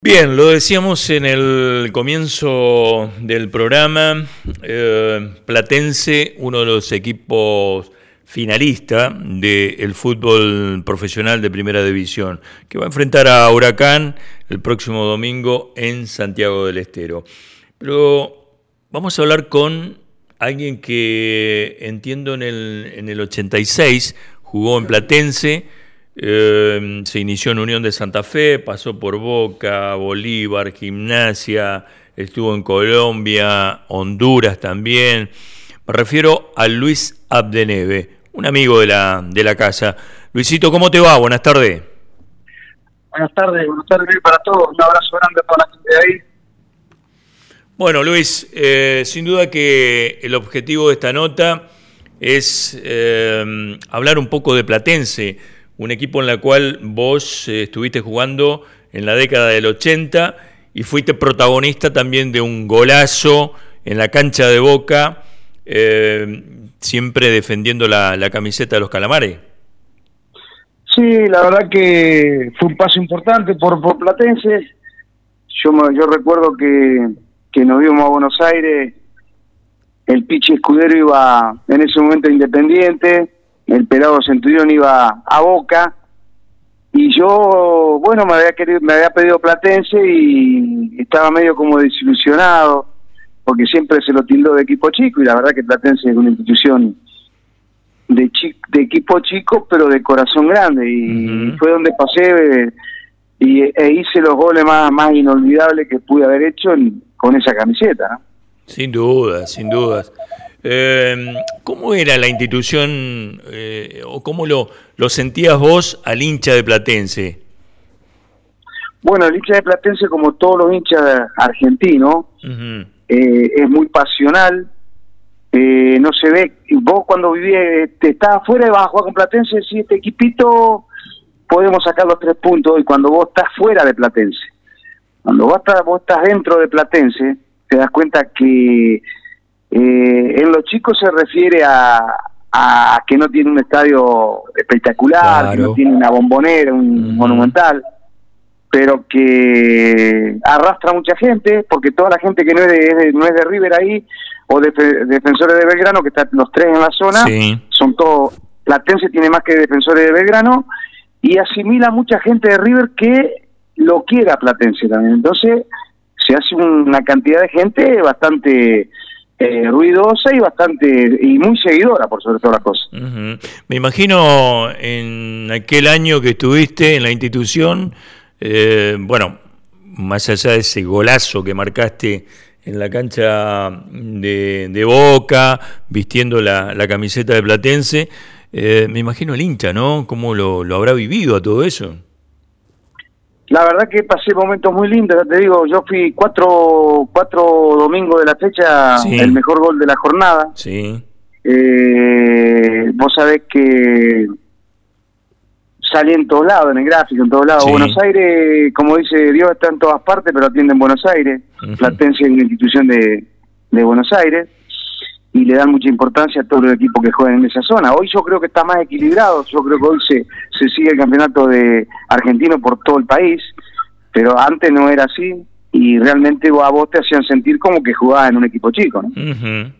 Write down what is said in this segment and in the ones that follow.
Bien, lo decíamos en el comienzo del programa, Platense, uno de los equipos finalistas del fútbol profesional de Primera División, que va a enfrentar a Huracán el próximo domingo en Santiago del Estero. Pero vamos a hablar con alguien que entiendo en el 86 jugó en Platense. Se inició en Unión de Santa Fe, pasó por Boca, Bolívar, Gimnasia, estuvo en Colombia, Honduras también. Me refiero a Luis Abdeneve, un amigo de la casa. Luisito, ¿cómo te va? Buenas tardes. Buenas tardes para todos. Un abrazo grande para la gente de ahí. Bueno, Luis, sin duda que el objetivo de esta nota es hablar un poco de Platense, un equipo en el cual vos estuviste jugando en la década del 80 y fuiste protagonista también de un golazo en la cancha de Boca, siempre defendiendo la camiseta de los Calamares. Sí, la verdad que fue un paso importante por Platense. Yo recuerdo que nos íbamos a Buenos Aires, el Pichi Escudero iba en ese momento a Independiente, el Pelado Centurión iba a Boca, y yo, bueno, me había pedido Platense y estaba medio como desilusionado, porque siempre se lo tildó de equipo chico, y la verdad que Platense es una institución de equipo chico, pero de corazón grande, y fue donde pasé e hice los goles más inolvidables que pude haber hecho con esa camiseta, ¿no? Sin dudas, sin dudas. ¿Cómo era la institución o cómo lo sentías vos al hincha de Platense? Bueno, el hincha de Platense, como todos los hinchas argentinos, es muy pasional, no se ve. Vos cuando vivías, estabas afuera y vas a jugar con Platense, decís, este equipito podemos sacar los 3 puntos, y cuando vos estás fuera de Platense, cuando vos estás dentro de Platense, te das cuenta que en los chicos se refiere a que no tiene un estadio espectacular, claro, que no tiene una bombonera, un monumental, pero que arrastra a mucha gente, porque toda la gente que no es de River ahí, o de Defensores de Belgrano, que están los 3 en la zona, sí, son todos, Platense tiene más que Defensores de Belgrano, y asimila mucha gente de River que lo quiere a Platense también. Entonces se hace una cantidad de gente bastante ruidosa y muy seguidora, por sobre todas las cosas. Me imagino en aquel año que estuviste en la institución, bueno, más allá de ese golazo que marcaste en la cancha de Boca, vistiendo la camiseta de Platense, me imagino el hincha, ¿no? ¿Cómo lo habrá vivido a todo eso? La verdad que pasé momentos muy lindos, ya te digo, yo fui cuatro domingos de la fecha, sí, el mejor gol de la jornada. Sí. Vos sabés que salí en todos lados, en el gráfico, en todos lados. Sí. Buenos Aires, como dice Dios, está en todas partes, pero atiende en Buenos Aires. Platense es una institución de Buenos Aires, y le dan mucha importancia a todos los equipos que juegan en esa zona. Hoy yo creo que está más equilibrado, yo creo que hoy se sigue el campeonato de argentino por todo el país, pero antes no era así, y realmente a vos te hacían sentir como que jugabas en un equipo chico, ¿no?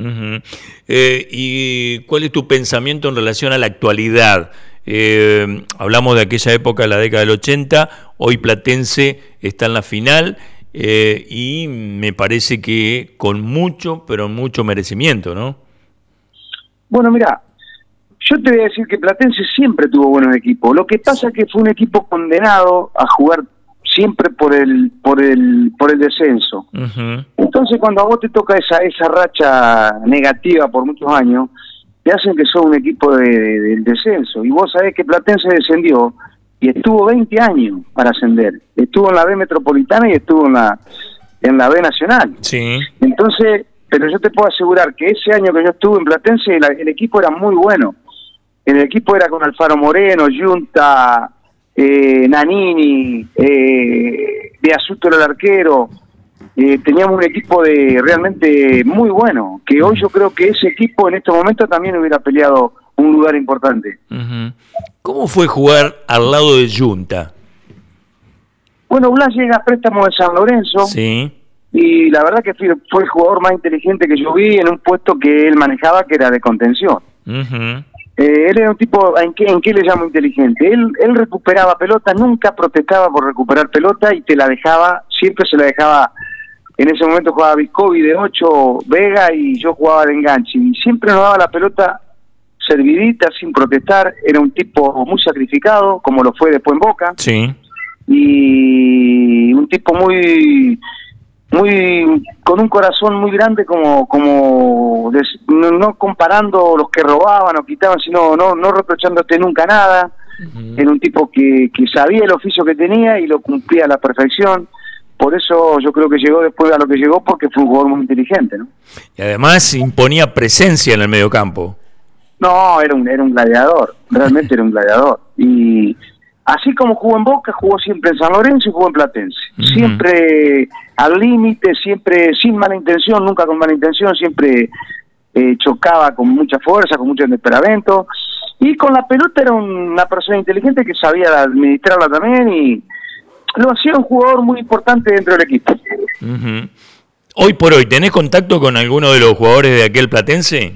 ¿Y cuál es tu pensamiento en relación a la actualidad? Hablamos de aquella época, la década del 80, hoy Platense está en la final, y me parece que con mucho, pero mucho merecimiento, ¿no? Bueno, mira, yo te voy a decir que Platense siempre tuvo buenos equipos. Lo que pasa es que fue un equipo condenado a jugar siempre por el descenso. Entonces, cuando a vos te toca esa racha negativa por muchos años, te hacen que sos un equipo del descenso. Y vos sabés que Platense descendió y estuvo 20 años para ascender. Estuvo en la B Metropolitana y estuvo en la B Nacional. Sí. Entonces, pero yo te puedo asegurar que ese año que yo estuve en Platense, el equipo era muy bueno. El equipo era con Alfaro Moreno, Yunta, Nanini, de Asuto era el arquero. Teníamos un equipo realmente muy bueno, que hoy yo creo que ese equipo en estos momentos también hubiera peleado un lugar importante. ¿Cómo fue jugar al lado de Yunta? Bueno, Blas llega a préstamo de San Lorenzo. Sí. Y la verdad que fue el jugador más inteligente que yo vi en un puesto que él manejaba, que era de contención. Él era un tipo, ¿en qué le llamo inteligente? Él recuperaba pelota, nunca protestaba por recuperar pelota y te la dejaba, siempre se la dejaba. En ese momento jugaba Viscovi de 8, Vega, y yo jugaba de enganche. Y siempre nos daba la pelota servidita, sin protestar. Era un tipo muy sacrificado, como lo fue después en Boca. Sí. Y un tipo muy con un corazón muy grande, no comparando los que robaban o quitaban, sino no reprochándote nunca nada. Era un tipo que sabía el oficio que tenía y lo cumplía a la perfección. Por eso yo creo que llegó después a lo que llegó, porque fue un jugador muy inteligente, ¿no? Y además imponía presencia en el mediocampo. No, era un gladiador, realmente era un gladiador. Y así como jugó en Boca, jugó siempre en San Lorenzo y jugó en Platense. Siempre al límite, siempre sin mala intención, nunca con mala intención, siempre chocaba con mucha fuerza, con mucho temperamento. Y con la pelota era una persona inteligente que sabía administrarla también, y lo hacía un jugador muy importante dentro del equipo. Hoy por hoy, ¿tenés contacto con alguno de los jugadores de aquel Platense?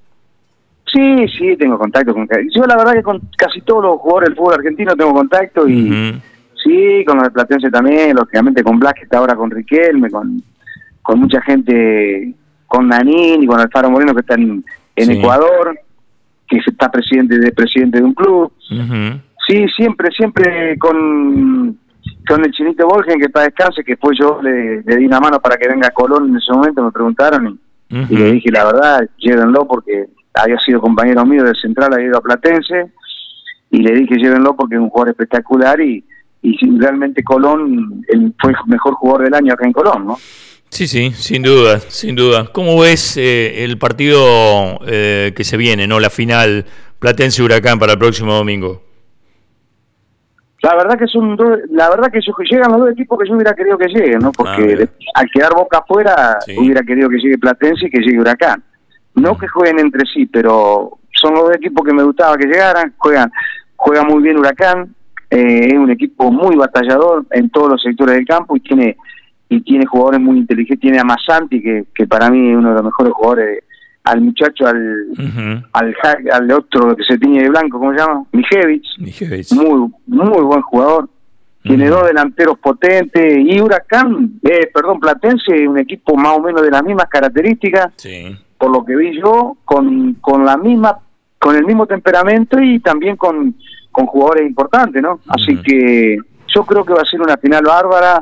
Sí, tengo contacto con... Yo la verdad que con casi todos los jugadores del fútbol argentino tengo contacto, y sí, con los de Platense también, lógicamente con Blas, que está ahora con Riquelme, con mucha gente, con Nanín y con Alfaro Moreno, que está en Ecuador, que está presidente de un club. Sí, siempre con el Chinito Bolgen, que para descanse, que después yo le di una mano para que venga a Colón en ese momento, me preguntaron, y le dije la verdad, llévenlo, porque había sido compañero mío del Central, había ido a Platense, y le dije llévenlo porque es un jugador espectacular, y realmente Colón fue el mejor jugador del año acá en Colón, ¿no? Sí, sin duda. ¿Cómo ves el partido que se viene, no, la final Platense-Huracán para el próximo domingo? La verdad que llegan los dos equipos que yo hubiera querido que lleguen, ¿no? Porque al quedar Boca afuera, hubiera querido que llegue Platense y que llegue Huracán. No que jueguen entre sí, pero son los dos equipos que me gustaba que llegaran. Juega muy bien Huracán, es un equipo muy batallador en todos los sectores del campo, y tiene jugadores muy inteligentes. Tiene a Massanti, que para mí es uno de los mejores jugadores, al muchacho, al otro que se tiñe de blanco, ¿cómo se llama? Mijevic. Muy buen jugador. Tiene dos delanteros potentes, y Platense, un equipo más o menos de las mismas características, por lo que vi yo, con el mismo temperamento, y también con jugadores importantes, ¿no? Así que yo creo que va a ser una final bárbara.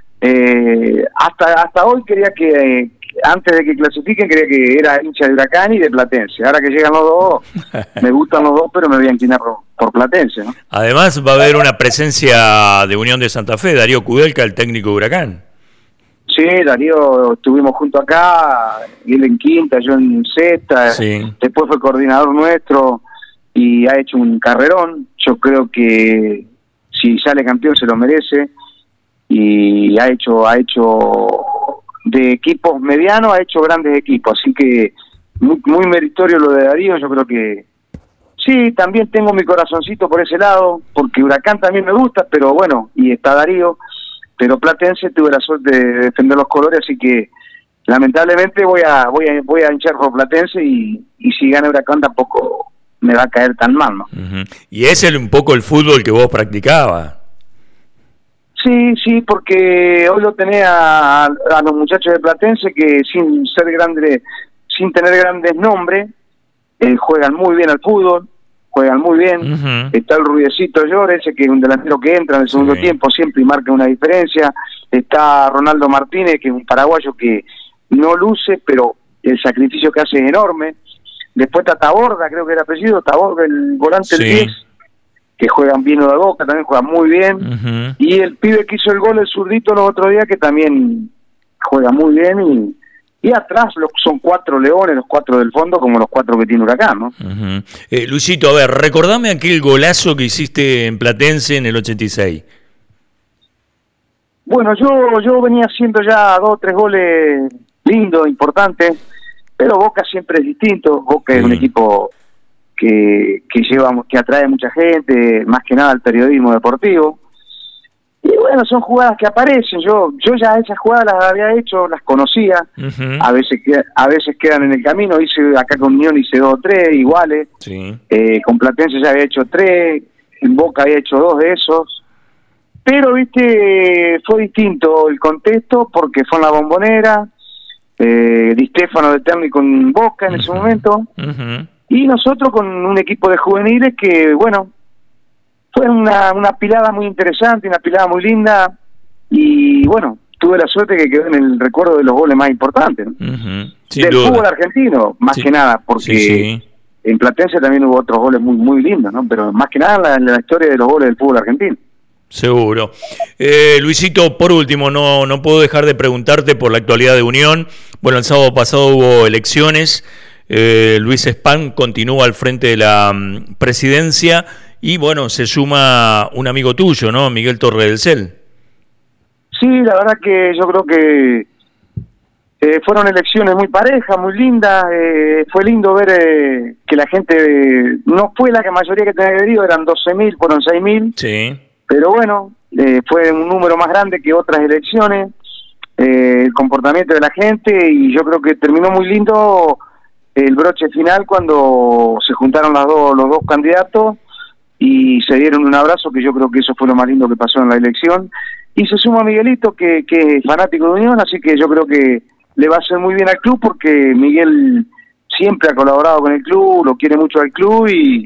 Hasta hoy quería que, antes de que clasifiquen, creía que era hincha de Huracán y de Platense. Ahora que llegan los dos, me gustan los dos, pero me voy a inclinar por Platense, ¿no? Además va a haber una presencia de Unión de Santa Fe, Darío Kudelka, el técnico de Huracán. Sí, Darío, estuvimos juntos acá, él en quinta, yo en sexta, después fue coordinador nuestro y ha hecho un carrerón. Yo creo que si sale campeón se lo merece, y ha hecho de equipos medianos, ha hecho grandes equipos, así que muy meritorio lo de Darío. Yo creo que sí, también tengo mi corazoncito por ese lado, porque Huracán también me gusta, pero bueno, y está Darío, pero Platense tuve la suerte de defender los colores, así que lamentablemente voy a hinchar por Platense, y si gana Huracán tampoco me va a caer tan mal, ¿no? Y es un poco el fútbol que vos practicabas. Sí, porque hoy lo tenés a los muchachos de Platense que sin tener grandes nombres, juegan muy bien al fútbol, juegan muy bien. Está el Ruidecito Llores, ese que es un delantero que entra en el segundo tiempo siempre y marca una diferencia. Está Ronaldo Martínez, que es un paraguayo que no luce, pero el sacrificio que hace es enorme. Después está Taborda, creo que era apellido, Taborda, el volante del 10, que juegan bien de Boca, también juegan muy bien. Y el pibe que hizo el gol, el zurdito, los otros días, que también juega muy bien. Y atrás son 4 leones, los 4 del fondo, como los 4 que tiene Huracán, ¿no? Luisito, a ver, recordame aquel golazo que hiciste en Platense en el 86. Bueno, yo venía haciendo ya 2 o 3 goles lindos, importantes, pero Boca siempre es distinto. Boca es un equipo que atrae mucha gente, más que nada al periodismo deportivo. Y bueno, son jugadas que aparecen. Yo ya esas jugadas las había hecho, las conocía. A veces quedan en el camino. Hice acá con Unión, hice 2 o 3 iguales. Sí. Con Platense ya había hecho 3. En Boca había hecho 2 de esos. Pero, viste, fue distinto el contexto porque fue en la Bombonera. Di Stéfano de técnico en Boca en ese momento. Y nosotros con un equipo de juveniles que, bueno, fue una pilada muy interesante, una pilada muy linda, y bueno, tuve la suerte que quedó en el recuerdo de los goles más importantes, ¿no? Del fútbol argentino, más que nada, porque en Platense también hubo otros goles muy muy lindos, ¿no? Pero más que nada en la historia de los goles del fútbol argentino. Seguro. Luisito, por último, no puedo dejar de preguntarte por la actualidad de Unión. Bueno, el sábado pasado hubo elecciones, Luis Spam continúa al frente de la presidencia. Y bueno, se suma un amigo tuyo, ¿no? Miguel Torre del Cel. Sí, la verdad que yo creo que fueron elecciones muy parejas, muy lindas. Fue lindo ver que la gente no fue la mayoría que tenía que haber ido, eran 12.000, fueron 6.000. Sí. Pero bueno, fue un número más grande que otras elecciones. El comportamiento de la gente, y yo creo que terminó muy lindo el broche final cuando se juntaron los dos candidatos y se dieron un abrazo, que yo creo que eso fue lo más lindo que pasó en la elección. Y se suma Miguelito, que es fanático de Unión, así que yo creo que le va a hacer muy bien al club, porque Miguel siempre ha colaborado con el club, lo quiere mucho al club,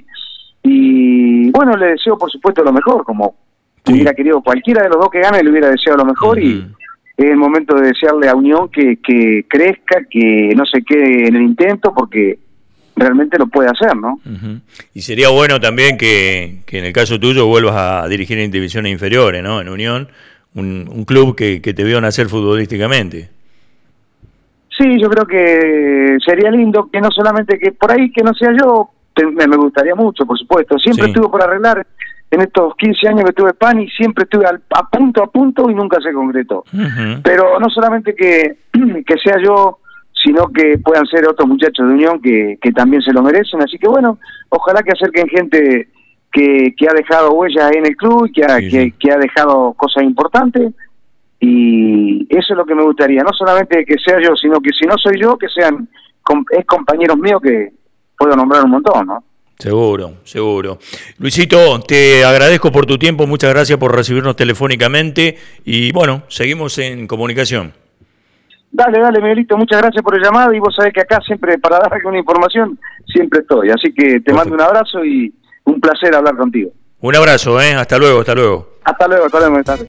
y bueno, le deseo por supuesto lo mejor, como hubiera querido cualquiera de los dos que gane, le hubiera deseado lo mejor, y es el momento de desearle a Unión que crezca, que no se quede en el intento, porque realmente lo puede hacer, ¿no? Y sería bueno también que en el caso tuyo vuelvas a dirigir en divisiones inferiores, ¿no? En Unión, un club que te vio nacer futbolísticamente. Sí, yo creo que sería lindo, que no solamente que por ahí que no sea yo, me gustaría mucho, por supuesto. Siempre estuve por arreglar en estos 15 años que tuve PAN, y siempre estuve a punto y nunca se concretó. Pero no solamente que sea yo, sino que puedan ser otros muchachos de Unión que también se lo merecen. Así que bueno, ojalá que acerquen gente que ha dejado huellas en el club, que ha dejado cosas importantes, y eso es lo que me gustaría, no solamente que sea yo, sino que si no soy yo, que sean compañeros míos, que puedo nombrar un montón, ¿no? Seguro. Luisito, te agradezco por tu tiempo, muchas gracias por recibirnos telefónicamente, y bueno, seguimos en comunicación. Dale, Miguelito, muchas gracias por el llamado, y vos sabés que acá siempre, para dar alguna información, siempre estoy. Así que te mando un abrazo y un placer hablar contigo. Un abrazo, hasta luego. Hasta luego, buenas tardes.